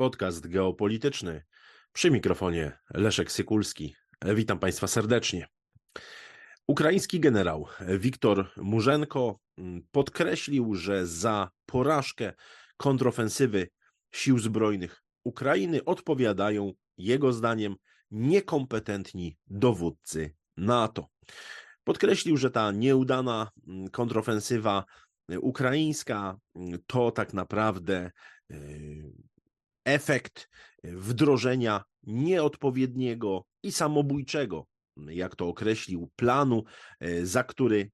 Podcast geopolityczny. Przy mikrofonie Leszek Sykulski. Witam Państwa serdecznie. Ukraiński generał Wiktor Murzenko podkreślił, że za porażkę kontrofensywy sił zbrojnych Ukrainy odpowiadają, jego zdaniem, niekompetentni dowódcy NATO. Podkreślił, że ta nieudana kontrofensywa ukraińska to tak naprawdę efekt wdrożenia nieodpowiedniego i samobójczego, jak to określił, planu, za który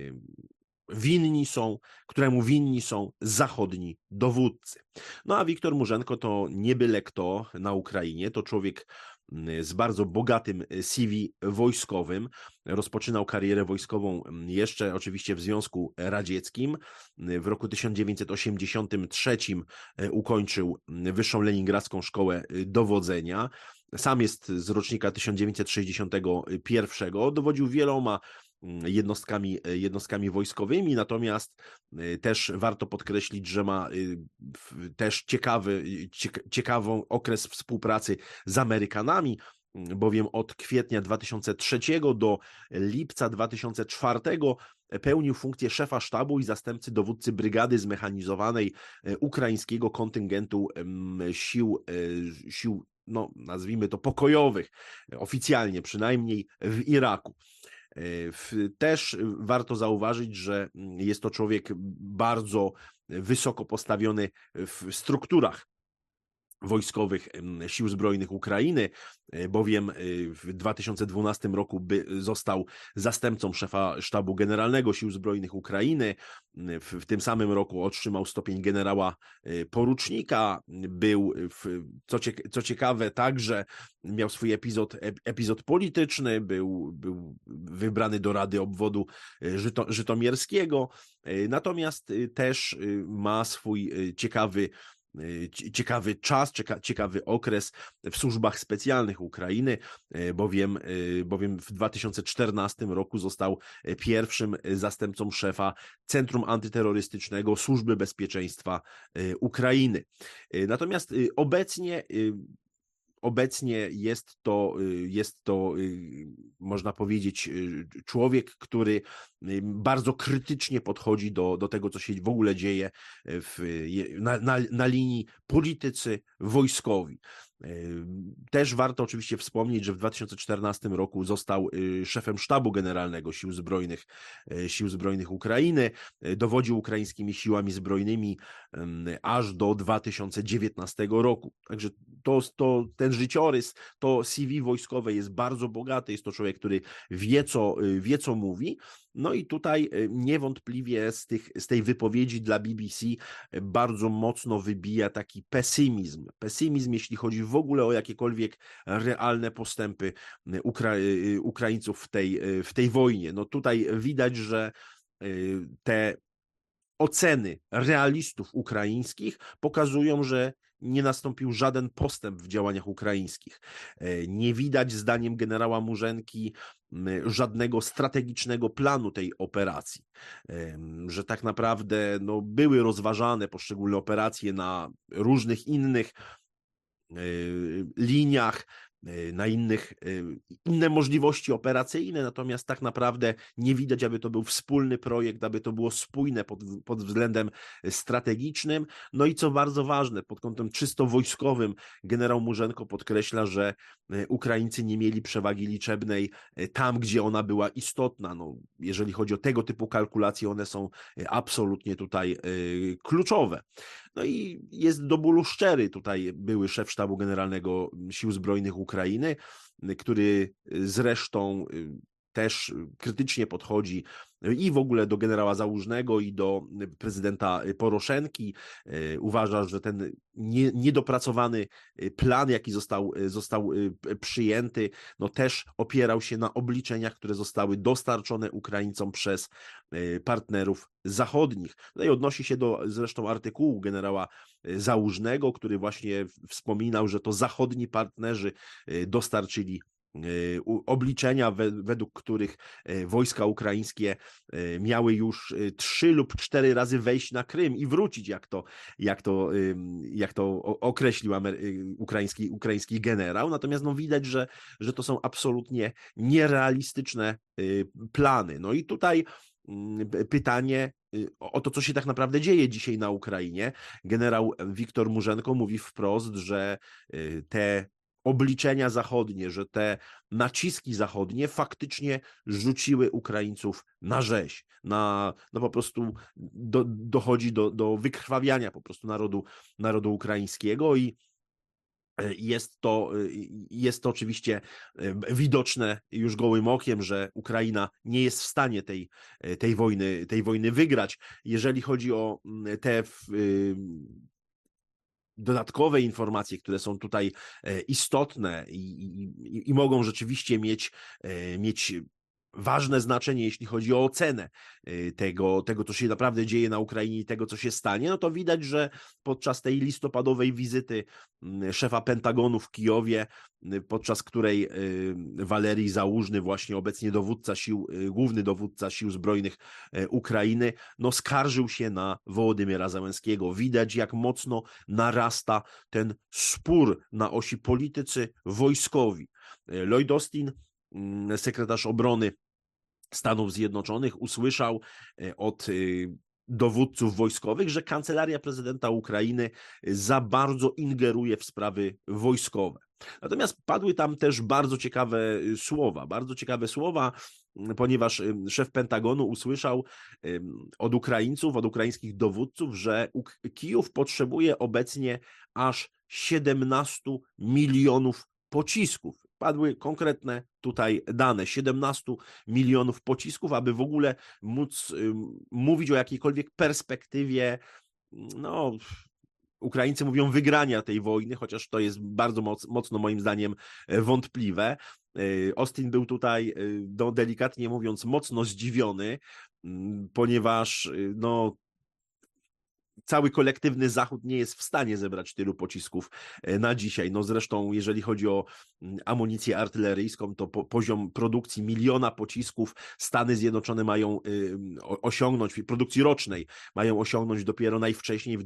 któremu winni są zachodni dowódcy. No a Wiktor Murzenko to nie byle kto na Ukrainie, to człowiek z bardzo bogatym CV wojskowym. Rozpoczynał karierę wojskową jeszcze oczywiście w Związku Radzieckim. W roku 1983 ukończył Wyższą Leningradzką Szkołę Dowodzenia. Sam jest z rocznika 1961. Dowodził wieloma jednostkami wojskowymi, natomiast też warto podkreślić, że ma też ciekawą okres współpracy z Amerykanami, bowiem od kwietnia 2003 do lipca 2004 pełnił funkcję szefa sztabu i zastępcy dowódcy brygady zmechanizowanej ukraińskiego kontyngentu sił, no nazwijmy to pokojowych, oficjalnie przynajmniej w Iraku. Też warto zauważyć, że jest to człowiek bardzo wysoko postawiony w strukturach wojskowych Sił Zbrojnych Ukrainy, bowiem w 2012 roku został zastępcą szefa sztabu generalnego Sił Zbrojnych Ukrainy. W tym samym roku otrzymał stopień generała porucznika. Był, co ciekawe, także miał swój epizod polityczny, był wybrany do Rady Obwodu Żytomierskiego, natomiast też ma swój ciekawy czas, ciekawy okres w służbach specjalnych Ukrainy, bowiem w 2014 roku został pierwszym zastępcą szefa Centrum Antyterrorystycznego Służby Bezpieczeństwa Ukrainy. Natomiast obecnie jest to, można powiedzieć, człowiek, który bardzo krytycznie podchodzi do tego, co się w ogóle dzieje na linii politycy wojskowi. Też warto oczywiście wspomnieć, że w 2014 roku został szefem sztabu generalnego Sił Zbrojnych Ukrainy, dowodził ukraińskimi siłami zbrojnymi aż do 2019 roku. Także ten życiorys, to CV wojskowe jest bardzo bogate, jest to człowiek, który wie co mówi. No i tutaj niewątpliwie z tej wypowiedzi dla BBC bardzo mocno wybija taki pesymizm, jeśli chodzi w ogóle o jakiekolwiek realne postępy Ukraińców w tej wojnie. No tutaj widać, że te oceny realistów ukraińskich pokazują, że nie nastąpił żaden postęp w działaniach ukraińskich. Nie widać, zdaniem generała Murzenki, żadnego strategicznego planu tej operacji. Że tak naprawdę były rozważane poszczególne operacje na różnych innych liniach, na inne możliwości operacyjne, natomiast tak naprawdę nie widać, aby to był wspólny projekt, aby to było spójne pod względem strategicznym. No i co bardzo ważne, pod kątem czysto wojskowym, generał Murzenko podkreśla, że Ukraińcy nie mieli przewagi liczebnej tam, gdzie ona była istotna. Jeżeli chodzi o tego typu kalkulacje, one są absolutnie tutaj kluczowe. No i jest do bólu szczery tutaj były szef sztabu generalnego Sił Zbrojnych Ukrainy, który zresztą też krytycznie podchodzi i w ogóle do generała Załużnego i do prezydenta Poroszenki. Uważa, że ten niedopracowany plan, jaki został przyjęty, też opierał się na obliczeniach, które zostały dostarczone Ukraińcom przez partnerów zachodnich. No i odnosi się do zresztą artykułu generała Załużnego, który właśnie wspominał, że to zachodni partnerzy dostarczyli obliczenia, według których wojska ukraińskie miały już 3 lub 4 razy wejść na Krym i wrócić, jak to określił ukraiński generał. Natomiast no, widać, że to są absolutnie nierealistyczne plany. No i tutaj pytanie o to, co się tak naprawdę dzieje dzisiaj na Ukrainie. Generał Wiktor Murzenko mówi wprost, że te obliczenia zachodnie, że te naciski zachodnie faktycznie rzuciły Ukraińców na rzeź, no po prostu dochodzi do wykrwawiania po prostu narodu ukraińskiego i jest to oczywiście widoczne już gołym okiem, że Ukraina nie jest w stanie tej wojny wygrać. Jeżeli chodzi o te dodatkowe informacje, które są tutaj istotne i mogą rzeczywiście mieć ważne znaczenie, jeśli chodzi o ocenę tego, co się naprawdę dzieje na Ukrainie i tego, co się stanie, no to widać, że podczas tej listopadowej wizyty szefa Pentagonu w Kijowie, podczas której Walerii Załużny, właśnie obecnie główny dowódca sił zbrojnych Ukrainy, no skarżył się na Wołodymyra Zełenskiego. Widać, jak mocno narasta ten spór na osi politycy-wojskowi. Lloyd Austin, sekretarz obrony Stanów Zjednoczonych, usłyszał od dowódców wojskowych, że kancelaria prezydenta Ukrainy za bardzo ingeruje w sprawy wojskowe. Natomiast padły tam też bardzo ciekawe słowa, ponieważ szef Pentagonu usłyszał od Ukraińców, od ukraińskich dowódców, że Kijów potrzebuje obecnie aż 17 milionów pocisków. Padły konkretne tutaj dane, 17 milionów pocisków, aby w ogóle móc mówić o jakiejkolwiek perspektywie, no, Ukraińcy mówią wygrania tej wojny, chociaż to jest bardzo mocno moim zdaniem wątpliwe. Austin był tutaj, no, delikatnie mówiąc, mocno zdziwiony, ponieważ no, cały kolektywny Zachód nie jest w stanie zebrać tylu pocisków na dzisiaj. No zresztą, jeżeli chodzi o amunicję artyleryjską, to poziom produkcji 1 miliona pocisków Stany Zjednoczone mają osiągnąć, produkcji rocznej mają osiągnąć dopiero najwcześniej w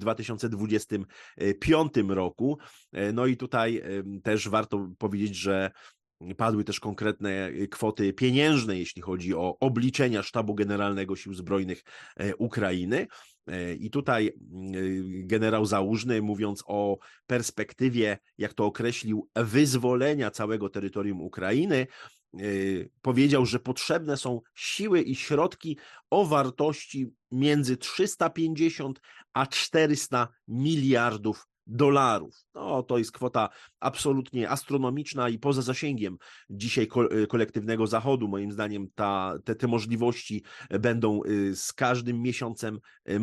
2025 roku. No i tutaj też warto powiedzieć, że padły też konkretne kwoty pieniężne, jeśli chodzi o obliczenia Sztabu Generalnego Sił Zbrojnych Ukrainy. I tutaj generał Załużny, mówiąc o perspektywie, jak to określił, wyzwolenia całego terytorium Ukrainy, powiedział, że potrzebne są siły i środki o wartości między 350 a 400 miliardów dolarów. No, to jest kwota absolutnie astronomiczna i poza zasięgiem dzisiaj kolektywnego Zachodu. Moim zdaniem te możliwości będą z każdym miesiącem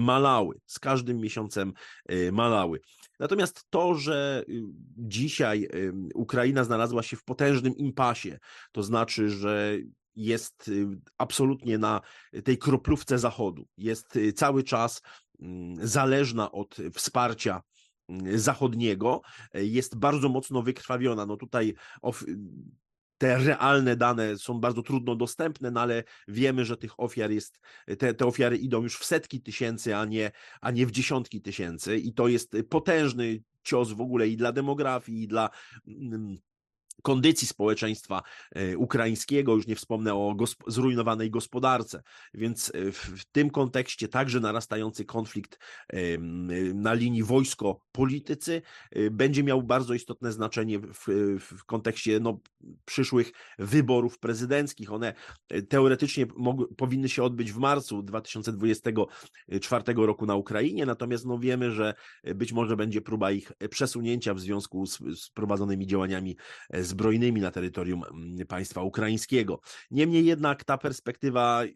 malały. Natomiast to, że dzisiaj Ukraina znalazła się w potężnym impasie, to znaczy, że jest absolutnie na tej kroplówce Zachodu, jest cały czas zależna od wsparcia zachodniego, jest bardzo mocno wykrwawiona. No tutaj te realne dane są bardzo trudno dostępne, no ale wiemy, że tych ofiar te ofiary idą już w setki tysięcy, a nie w dziesiątki tysięcy, i to jest potężny cios w ogóle i dla demografii, i dla kondycji społeczeństwa ukraińskiego, już nie wspomnę o zrujnowanej gospodarce, więc w tym kontekście także narastający konflikt na linii wojsko-politycy będzie miał bardzo istotne znaczenie w kontekście przyszłych wyborów prezydenckich. One teoretycznie powinny się odbyć w marcu 2024 roku na Ukrainie, natomiast wiemy, że być może będzie próba ich przesunięcia w związku z prowadzonymi działaniami zbrojnymi na terytorium państwa ukraińskiego. Niemniej jednak ta perspektywa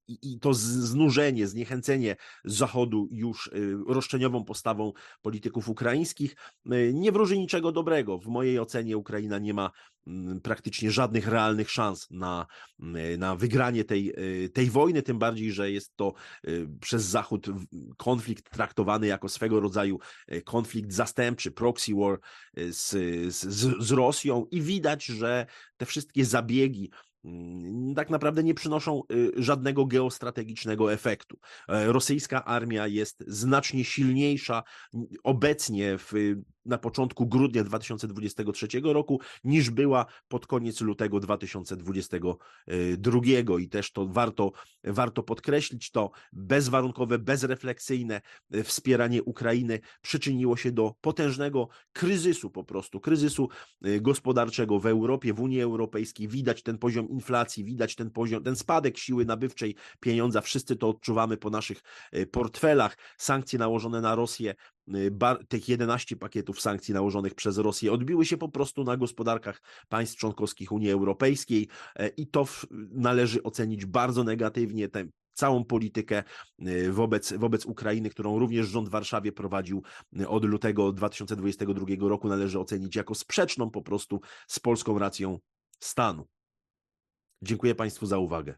i to znużenie, zniechęcenie Zachodu już roszczeniową postawą polityków ukraińskich nie wróży niczego dobrego. W mojej ocenie Ukraina nie ma praktycznie żadnych realnych szans na wygranie tej wojny, tym bardziej, że jest to przez Zachód konflikt traktowany jako swego rodzaju konflikt zastępczy, proxy war z Rosją i widać, że te wszystkie zabiegi tak naprawdę nie przynoszą żadnego geostrategicznego efektu. Rosyjska armia jest znacznie silniejsza obecnie na początku grudnia 2023 roku niż była pod koniec lutego 2022 i też to warto podkreślić, to bezwarunkowe, bezrefleksyjne wspieranie Ukrainy przyczyniło się do potężnego kryzysu, po prostu kryzysu gospodarczego w Europie, w Unii Europejskiej. Widać ten poziom inflacji, widać ten spadek siły nabywczej pieniądza. Wszyscy to odczuwamy po naszych portfelach. Sankcje nałożone na Rosję, tych 11 pakietów sankcji nałożonych przez Rosję odbiły się po prostu na gospodarkach państw członkowskich Unii Europejskiej i to należy ocenić bardzo negatywnie. Tę całą politykę wobec Ukrainy, którą również rząd w Warszawie prowadził od lutego 2022 roku, należy ocenić jako sprzeczną po prostu z polską racją stanu. Dziękuję Państwu za uwagę.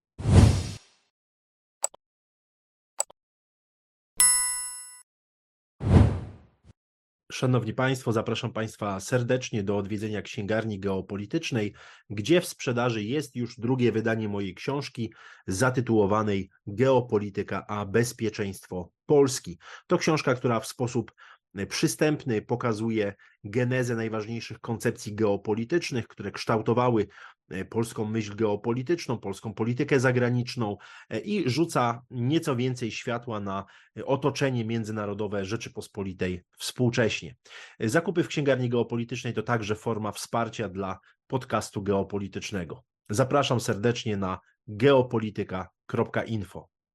Szanowni Państwo, zapraszam Państwa serdecznie do odwiedzenia Księgarni Geopolitycznej, gdzie w sprzedaży jest już drugie wydanie mojej książki zatytułowanej Geopolityka a bezpieczeństwo Polski. To książka, która w sposób przystępny pokazuje genezę najważniejszych koncepcji geopolitycznych, które kształtowały polską myśl geopolityczną, polską politykę zagraniczną i rzuca nieco więcej światła na otoczenie międzynarodowe Rzeczypospolitej współcześnie. Zakupy w Księgarni Geopolitycznej to także forma wsparcia dla podcastu geopolitycznego. Zapraszam serdecznie na geopolityka.info.